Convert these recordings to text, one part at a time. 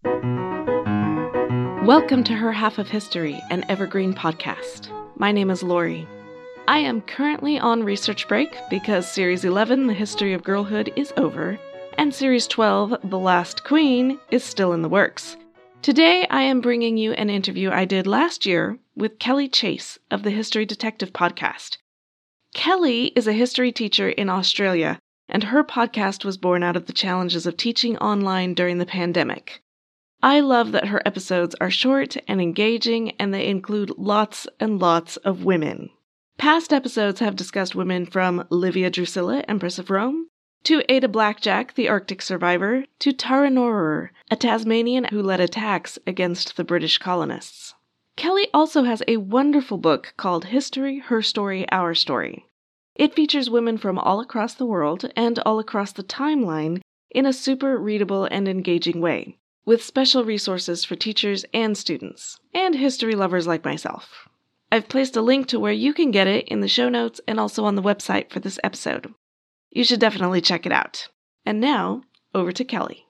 Welcome to Her Half of History, an evergreen podcast. My name is Lori. I am currently on research break because Series 11, The History of Girlhood, is over, and Series 12, The Last Queen, is still in the works. Today, I am bringing you an interview I did last year with Kelly Chase of the History Detective podcast. Kelly is a history teacher in Australia, and her podcast was born out of the challenges of teaching online during the pandemic. I love that her episodes are short and engaging, and they include lots and lots of women. Past episodes have discussed women from Livia Drusilla, Empress of Rome, to Ada Blackjack, the Arctic survivor, to Tara Norer, a Tasmanian who led attacks against the British colonists. Kelly also has a wonderful book called History, Her Story, Our Story. It features women from all across the world and all across the timeline in a super readable and engaging way, with special resources for teachers and students, and history lovers like myself. I've placed a link to where you can get it in the show notes and also on the website for this episode. You should definitely check it out. And now, over to Kelly.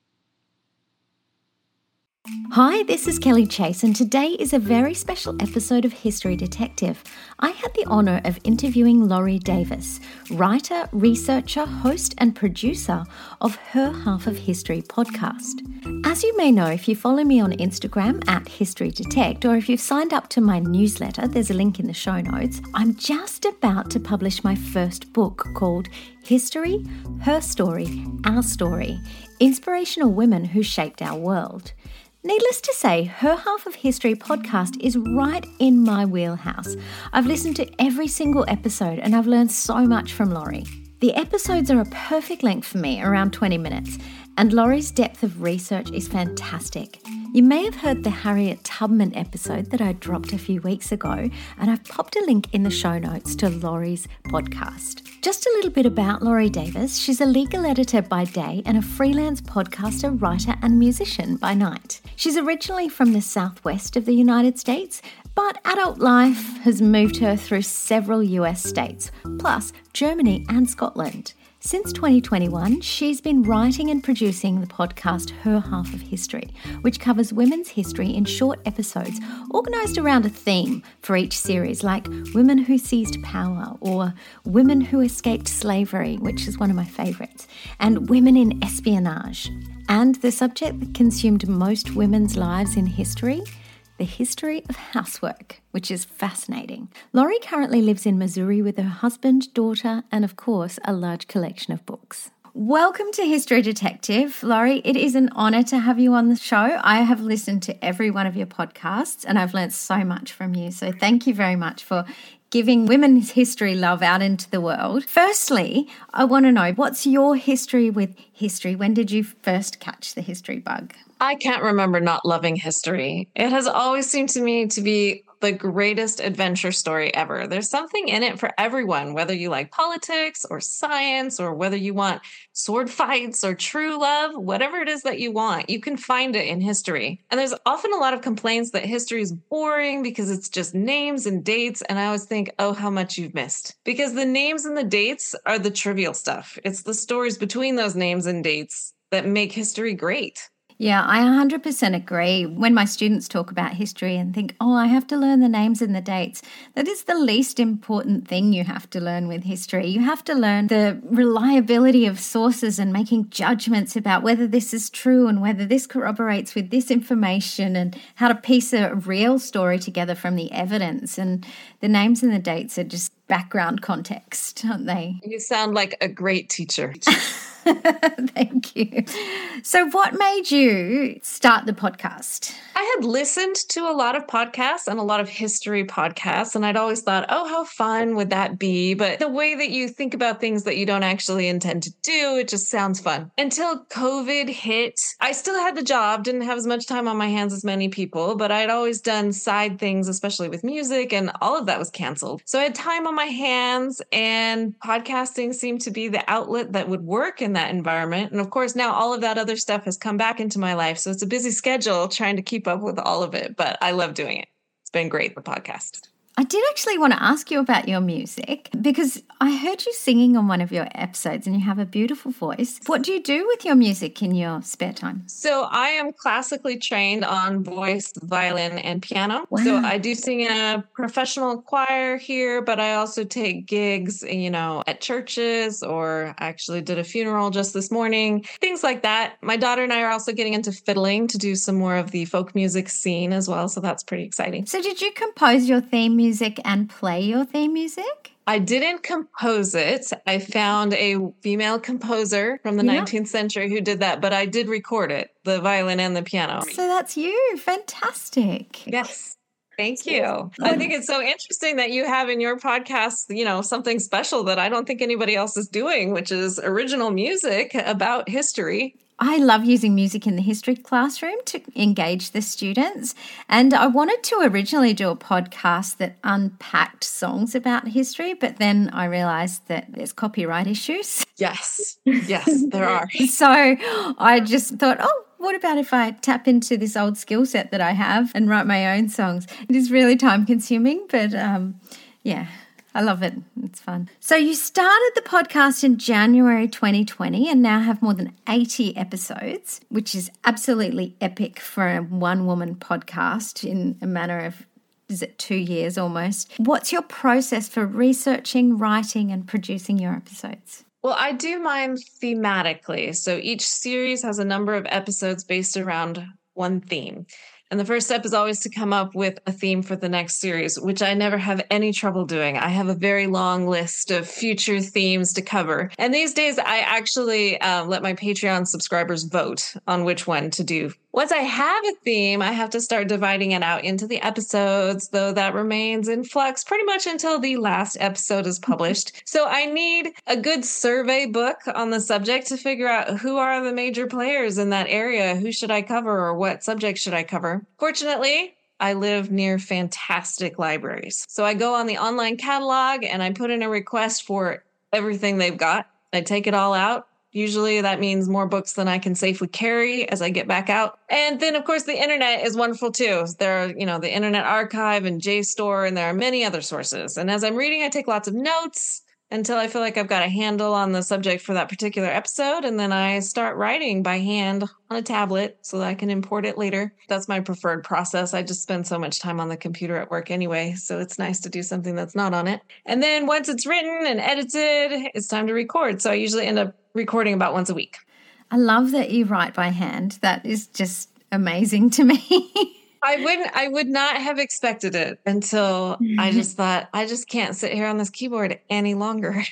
Hi, this is Kelly Chase, and today is a very special episode of History Detective. I had the honour of interviewing Laurie Davis, writer, researcher, host and producer of Her Half of History podcast. As you may know, if you follow me on Instagram at History Detect, or if you've signed up to my newsletter, there's a link in the show notes, I'm just about to publish my first book called History, Her Story, Our Story, Inspirational Women Who Shaped Our World. Needless to say, Her Half of History podcast is right in my wheelhouse. I've listened to every single episode and I've learned so much from Laurie. The episodes are a perfect length for me, around 20 minutes, and Laurie's depth of research is fantastic. You may have heard the Harriet Tubman episode that I dropped a few weeks ago, and I've popped a link in the show notes to Laurie's podcast. Just a little bit about Laurie Davis. She's a legal editor by day and a freelance podcaster, writer and musician by night. She's originally from the southwest of the United States, but adult life has moved her through several US states, plus Germany and Scotland. Since 2021, she's been writing and producing the podcast Her Half of History, which covers women's history in short episodes organised around a theme for each series, like Women Who Seized Power or Women Who Escaped Slavery, which is one of my favourites, and Women in Espionage. And the subject that consumed most women's lives in history, the history of housework, which is fascinating. Laurie currently lives in Missouri with her husband, daughter, and of course, a large collection of books. Welcome to History Detective. Laurie, it is an honour to have you on the show. I have listened to every one of your podcasts and I've learnt so much from you. So thank you very much for giving women's history love out into the world. Firstly, I want to know, what's your history with history? When did you first catch the history bug? I can't remember not loving history. It has always seemed to me to be the greatest adventure story ever. There's something in it for everyone, whether you like politics or science, or whether you want sword fights or true love, whatever it is that you want, you can find it in history. And there's often a lot of complaints that history is boring because it's just names and dates. And I always think, oh, how much you've missed. Because the names and the dates are the trivial stuff. It's the stories between those names and dates that make history great. Yeah, I 100% agree. When my students talk about history and think, oh, I have to learn the names and the dates, that is the least important thing you have to learn with history. You have to learn the reliability of sources and making judgments about whether this is true and whether this corroborates with this information, and how to piece a real story together from the evidence. And the names and the dates are just background context, aren't they? You sound like a great teacher. Thank you. So what made you start the podcast? I had listened to a lot of podcasts and a lot of history podcasts, and I'd always thought, oh, how fun would that be? But the way that you think about things that you don't actually intend to do, it just sounds fun. Until COVID hit, I still had the job, didn't have as much time on my hands as many people, but I'd always done side things, especially with music, and all of that was canceled. So I had time on my hands, and podcasting seemed to be the outlet that would work in that environment. And of course, now all of that other stuff has come back into my life. So it's a busy schedule trying to keep up with all of it, but I love doing it. It's been great, the podcast. I did actually want to ask you about your music because I heard you singing on one of your episodes and you have a beautiful voice. What do you do with your music in your spare time? So I am classically trained on voice, violin, and piano. Wow. So I do sing in a professional choir here, but I also take gigs, at churches, or I actually did a funeral just this morning, things like that. My daughter and I are also getting into fiddling to do some more of the folk music scene as well. So that's pretty exciting. So did you compose your theme music and play your theme music? I didn't compose it. I found a female composer from the 19th century who did that, but I did record it, the violin and the piano. So that's you. Fantastic. Yes. Thank you. I think it's so interesting that you have in your podcast, something special that I don't think anybody else is doing, which is original music about history. I love using music in the history classroom to engage the students. And I wanted to originally do a podcast that unpacked songs about history, but then I realized that there's copyright issues. Yes, there are. So I just thought, what about if I tap into this old skill set that I have and write my own songs? It is really time consuming, but I love it. It's fun. So you started the podcast in January 2020 and now have more than 80 episodes, which is absolutely epic for a one-woman podcast in a matter of, 2 years almost. What's your process for researching, writing, and producing your episodes? Well, I do mine thematically. So each series has a number of episodes based around one theme. And the first step is always to come up with a theme for the next series, which I never have any trouble doing. I have a very long list of future themes to cover. And these days, I actually let my Patreon subscribers vote on which one to do. Once I have a theme, I have to start dividing it out into the episodes, though that remains in flux pretty much until the last episode is published. So I need a good survey book on the subject to figure out who are the major players in that area, who should I cover, or what subject should I cover. Fortunately, I live near fantastic libraries. So I go on the online catalog and I put in a request for everything they've got. I take it all out. Usually that means more books than I can safely carry as I get back out. And then, of course, the internet is wonderful, too. There are, the Internet Archive and JSTOR, and there are many other sources. And as I'm reading, I take lots of notes until I feel like I've got a handle on the subject for that particular episode. And then I start writing by hand on a tablet so that I can import it later. That's my preferred process. I just spend so much time on the computer at work anyway, so it's nice to do something that's not on it. And then once it's written and edited, it's time to record. So I usually end up recording about once a week. I love that you write by hand. That is just amazing to me. I would not have expected it until I just thought, I just can't sit here on this keyboard any longer.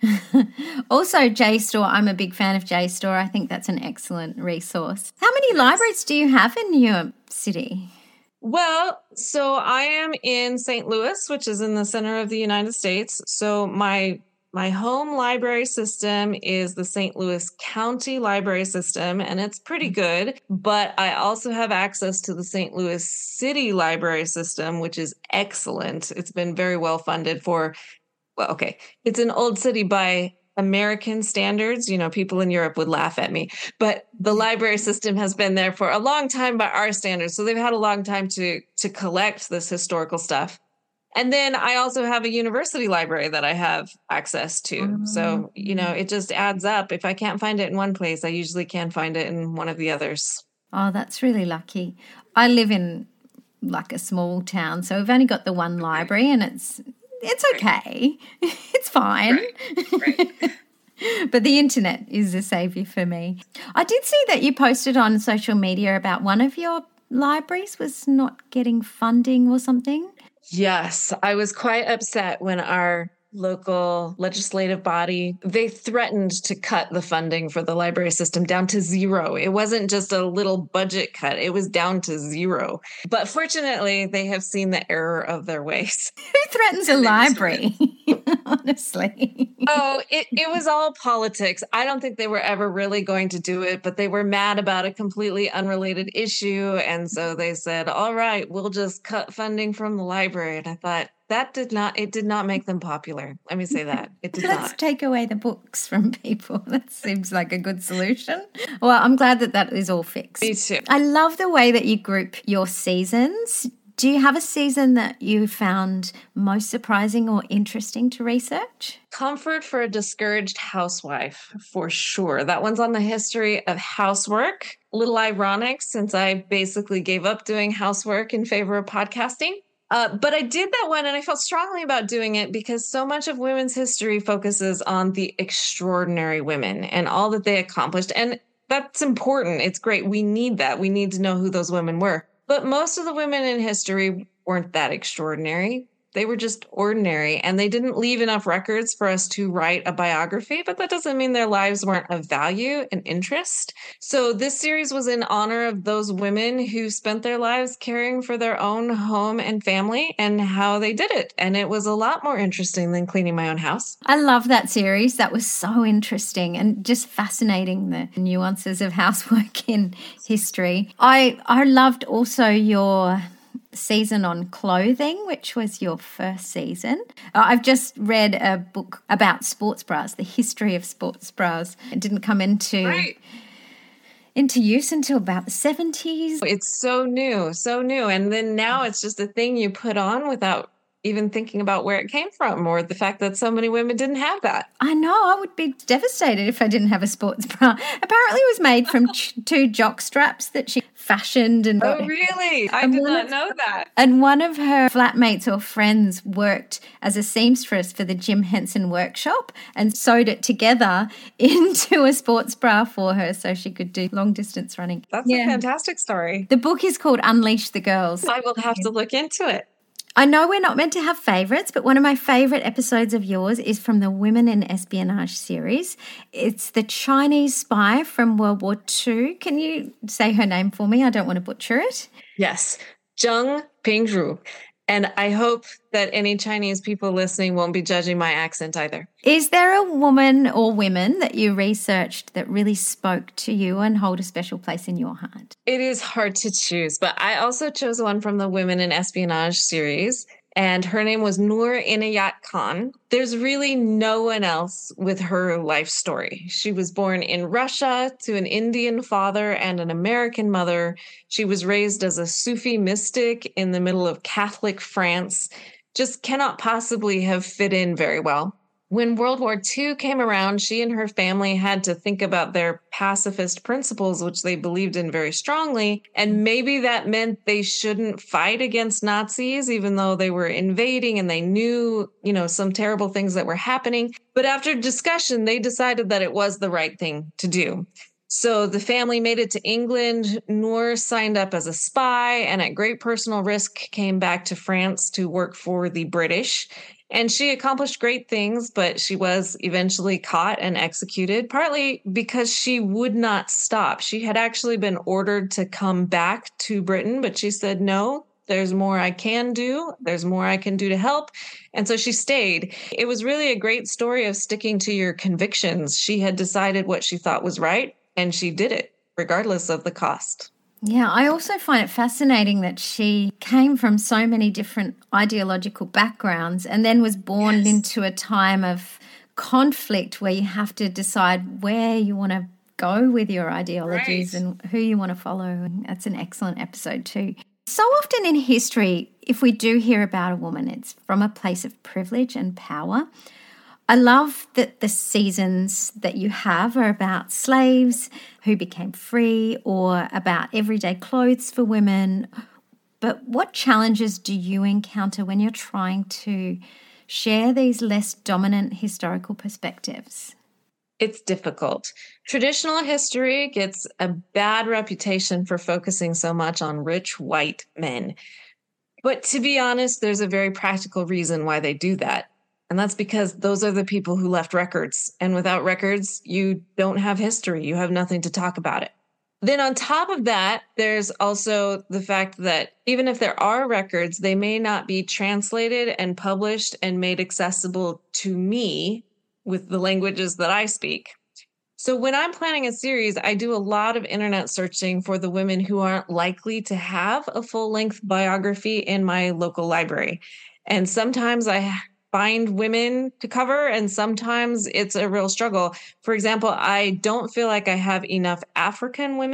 Also, JSTOR, I'm a big fan of JSTOR. I think that's an excellent resource. How many libraries do you have in your city? Well, so I am in St. Louis, which is in the center of the United States. So my home library system is the St. Louis County Library System, and it's pretty good. But I also have access to the St. Louis City Library System, which is excellent. It's been very well funded it's an old city by American standards. People in Europe would laugh at me, but the library system has been there for a long time by our standards. So they've had a long time to collect this historical stuff. And then I also have a university library that I have access to. So, it just adds up. If I can't find it in one place, I usually can find it in one of the others. Oh, that's really lucky. I live in like a small town, so we've only got the one library and it's okay. It's fine. Right. But the internet is a savior for me. I did see that you posted on social media about one of your libraries was not getting funding or something. Yes, I was quite upset when our local legislative body, they threatened to cut the funding for the library system down to zero. It wasn't just a little budget cut. It was down to zero. But fortunately, they have seen the error of their ways. Who threatens a library? Honestly. Oh, it was all politics. I don't think they were ever really going to do it, but they were mad about a completely unrelated issue. And so they said, all right, we'll just cut funding from the library. And I thought, it did not make them popular. Let me say that. It did Let's take away the books from people. That seems like a good solution. Well, I'm glad that is all fixed. Me too. I love the way that you group your seasons. Do you have a season that you found most surprising or interesting to research? Comfort for a Discouraged Housewife, for sure. That one's on the history of housework. A little ironic since I basically gave up doing housework in favor of podcasting. But I did that one and I felt strongly about doing it because so much of women's history focuses on the extraordinary women and all that they accomplished. And that's important. It's great. We need that. We need to know who those women were. But most of the women in history weren't that extraordinary. They were just ordinary, and they didn't leave enough records for us to write a biography, but that doesn't mean their lives weren't of value and interest. So this series was in honor of those women who spent their lives caring for their own home and family and how they did it. And it was a lot more interesting than cleaning my own house. I love that series. That was so interesting and just fascinating, the nuances of housework in history. I loved also your season on clothing, which was your first season. I've just read a book about sports bras, the history of sports bras. It didn't come into use until about the 70s. It's so new. And then now it's just a thing you put on without even thinking about where it came from or the fact that so many women didn't have that. I know. I would be devastated if I didn't have a sports bra. Apparently it was made from two jock straps that she fashioned. Oh, really? I did not know that. And one of her flatmates or friends worked as a seamstress for the Jim Henson workshop and sewed it together into a sports bra for her so she could do long distance running. That's a fantastic story. The book is called Unleash the Girls. I will have to look into it. I know we're not meant to have favourites, but one of my favourite episodes of yours is from the Women in Espionage series. It's the Chinese spy from World War II. Can you say her name for me? I don't want to butcher it. Yes, Zheng Pingzhu. And I hope that any Chinese people listening won't be judging my accent either. Is there a woman or women that you researched that really spoke to you and hold a special place in your heart? It is hard to choose, but I also chose one from the Women in Espionage series, and her name was Noor Inayat Khan. There's really no one else with her life story. She was born in Russia to an Indian father and an American mother. She was raised as a Sufi mystic in the middle of Catholic France. Just cannot possibly have fit in very well. When World War II came around, she and her family had to think about their pacifist principles, which they believed in very strongly. And maybe that meant they shouldn't fight against Nazis, even though they were invading and they knew, some terrible things that were happening. But after discussion, they decided that it was the right thing to do. So the family made it to England. Noor signed up as a spy and at great personal risk came back to France to work for the British. And she accomplished great things, but she was eventually caught and executed, partly because she would not stop. She had actually been ordered to come back to Britain, but she said, no, there's more I can do. There's more I can do to help. And so she stayed. It was really a great story of sticking to your convictions. She had decided what she thought was right, and she did it, regardless of the cost. Yeah, I also find it fascinating that she came from so many different ideological backgrounds and then was born into a time of conflict where you have to decide where you want to go with your ideologies and who you want to follow. And that's an excellent episode too. So often in history, if we do hear about a woman, it's from a place of privilege and power. I love that the seasons that you have are about slaves who became free or about everyday clothes for women. But what challenges do you encounter when you're trying to share these less dominant historical perspectives? It's difficult. Traditional history gets a bad reputation for focusing so much on rich white men. But to be honest, there's a very practical reason why they do that. And that's because those are the people who left records. And without records, you don't have history. You have nothing to talk about it. Then on top of that, there's also the fact that even if there are records, they may not be translated and published and made accessible to me with the languages that I speak. So when I'm planning a series, I do a lot of internet searching for the women who aren't likely to have a full-length biography in my local library. And sometimes I find women to cover, and sometimes it's a real struggle. For example, I don't feel like I have enough African women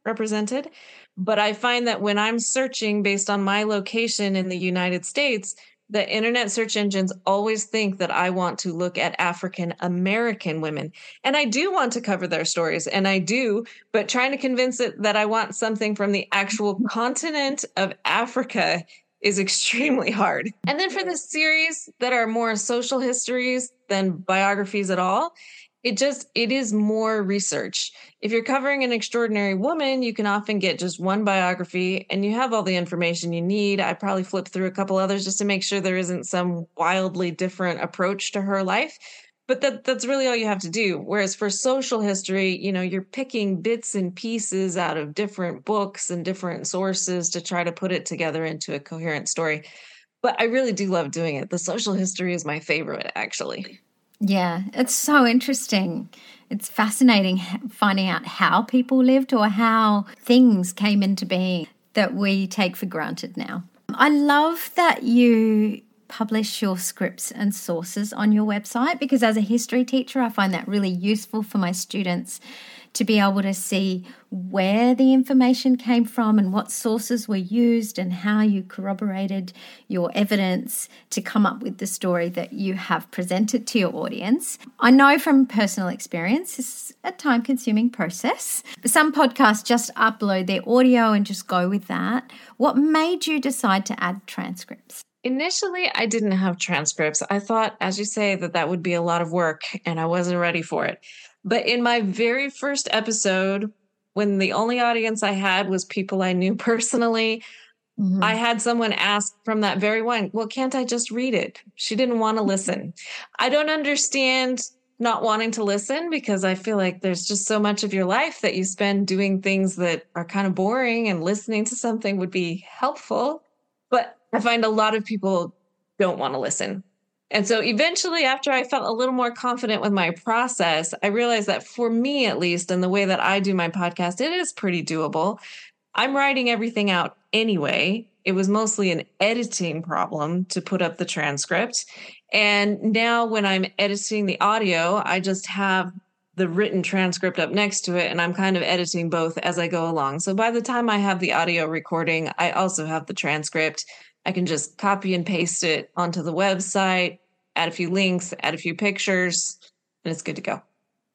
represented. But I find that when I'm searching based on my location in the United States, the internet search engines always think that I want to look at African American women. And I do want to cover their stories, and I do, but trying to convince it that I want something from the actual continent of Africa is extremely hard. And then for the series that are more social histories than biographies at all, it is more research. If you're covering an extraordinary woman, you can often get just one biography and you have all the information you need. I probably flip through a couple others just to make sure there isn't some wildly different approach to her life. But that's really all you have to do. Whereas for social history, you're picking bits and pieces out of different books and different sources to try to put it together into a coherent story. But I really do love doing it. The social history is my favorite, actually. Yeah, it's so interesting. It's fascinating finding out how people lived or how things came into being that we take for granted now. I love that you publish your scripts and sources on your website, because as a history teacher, I find that really useful for my students to be able to see where the information came from and what sources were used and how you corroborated your evidence to come up with the story that you have presented to your audience. I know from personal experience, it's a time-consuming process. Some podcasts just upload their audio and just go with that. What made you decide to add transcripts? Initially, I didn't have transcripts. I thought, as you say, that would be a lot of work and I wasn't ready for it. But in my very first episode, when the only audience I had was people I knew personally, I had someone ask from that very one, well, can't I just read it? She didn't want to listen. I don't understand not wanting to listen, because I feel like there's just so much of your life that you spend doing things that are kind of boring, and listening to something would be helpful. But I find a lot of people don't want to listen. And so eventually, after I felt a little more confident with my process, I realized that for me, at least, and the way that I do my podcast, it is pretty doable. I'm writing everything out anyway. It was mostly an editing problem to put up the transcript. And now when I'm editing the audio, I just have the written transcript up next to it, and I'm kind of editing both as I go along. So by the time I have the audio recording, I also have the transcript. I can just copy and paste it onto the website, add a few links, add a few pictures, and it's good to go.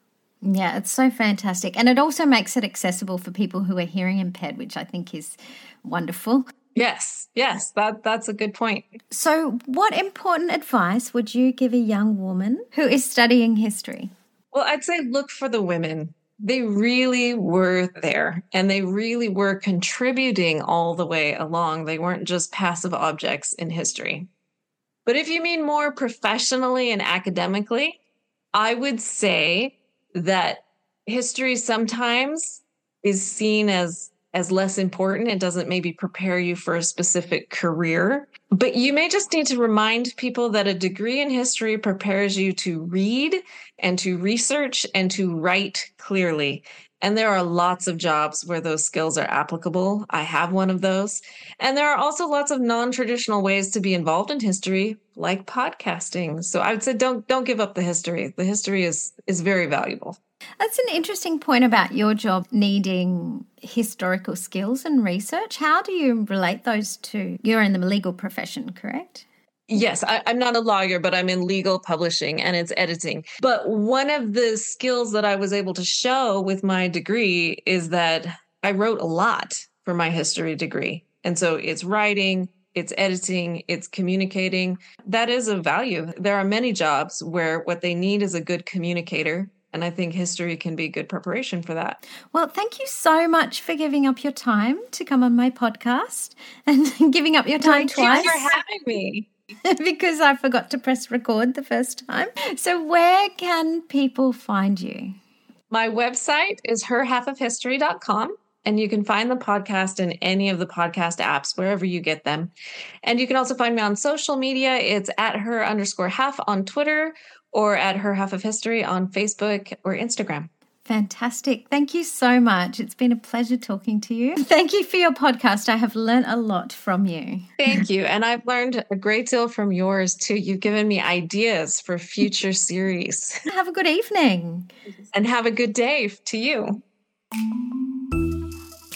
Yeah, it's so fantastic. And it also makes it accessible for people who are hearing impaired, which I think is wonderful. Yes, that's a good point. So what important advice would you give a young woman who is studying history? Well, I'd say look for the women. They really were there, and they really were contributing all the way along. They weren't just passive objects in history. But if you mean more professionally and academically, I would say that history sometimes is seen as less important. It doesn't maybe prepare you for a specific career. But you may just need to remind people that a degree in history prepares you to read and to research and to write clearly. And there are lots of jobs where those skills are applicable. I have one of those. And there are also lots of non-traditional ways to be involved in history, like podcasting. So I would say don't give up the history. The history is very valuable. That's an interesting point about your job needing historical skills and research. How do you relate those two? You're in the legal profession, correct? Yes, I'm not a lawyer, but I'm in legal publishing and it's editing. But one of the skills that I was able to show with my degree is that I wrote a lot for my history degree. And so it's writing, it's editing, it's communicating. That is of value. There are many jobs where what they need is a good communicator. And I think history can be good preparation for that. Well, thank you so much for giving up your time to come on my podcast and giving up your time twice. Thank you for having me. Because I forgot to press record the first time. So where can people find you? My website is herhalfofhistory.com, and you can find the podcast in any of the podcast apps, wherever you get them. And you can also find me on social media. It's at @her_half on Twitter or at herhalfofhistory on Facebook or Instagram. Fantastic. Thank you so much. It's been a pleasure talking to you. Thank you for your podcast. I have learned a lot from you. Thank you. And I've learned a great deal from yours too. You've given me ideas for future series. Have a good evening. And have a good day to you.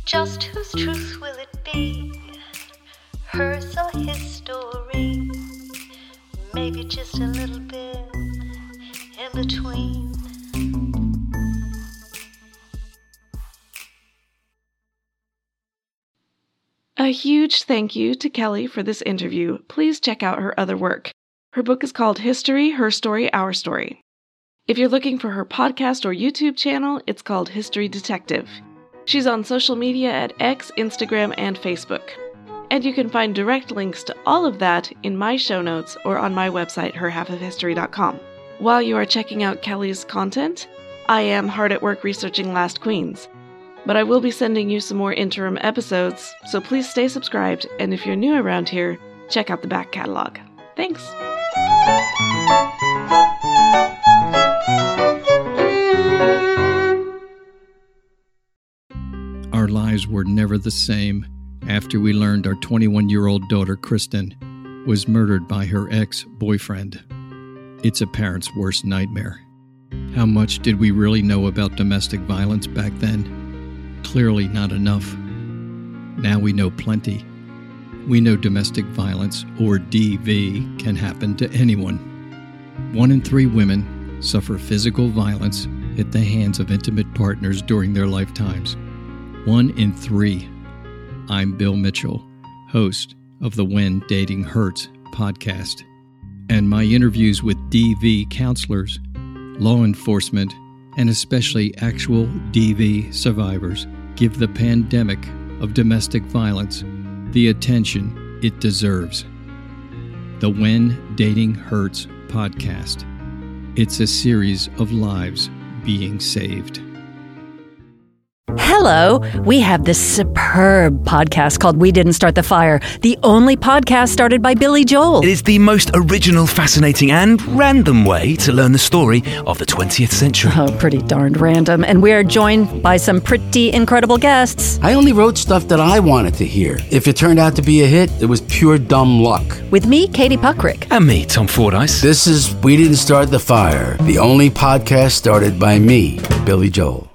Just whose truth will it be? Hers or his story? Maybe just a little bit in between. A huge thank you to Kelly for this interview. Please check out her other work. Her book is called History, Her Story, Our Story. If you're looking for her podcast or YouTube channel, it's called History Detective. She's on social media at X, Instagram, and Facebook. And you can find direct links to all of that in my show notes or on my website, herhalfofhistory.com. While you are checking out Kelly's content, I am hard at work researching Last Queens. But I will be sending you some more interim episodes, so please stay subscribed, and if you're new around here, check out the back catalog. Thanks! Our lives were never the same after we learned our 21-year-old daughter, Kristen, was murdered by her ex-boyfriend. It's a parent's worst nightmare. How much did we really know about domestic violence back then? Clearly not enough. Now we know plenty. We know domestic violence, or DV, can happen to anyone. 1 in 3 women suffer physical violence at the hands of intimate partners during their lifetimes. 1 in 3. I'm Bill Mitchell, host of the When Dating Hurts podcast, and my interviews with DV counselors, law enforcement, and especially actual DV survivors give the pandemic of domestic violence the attention it deserves. The When Dating Hurts podcast. It's a series of lives being saved. Hello, we have this superb podcast called We Didn't Start the Fire, the only podcast started by Billy Joel. It is the most original, fascinating, and random way to learn the story of the 20th century. Oh, pretty darned random. And we're joined by some pretty incredible guests. I only wrote stuff that I wanted to hear. If it turned out to be a hit, it was pure dumb luck. With me, Katie Puckrick. And me, Tom Fordyce. This is We Didn't Start the Fire, the only podcast started by me, Billy Joel.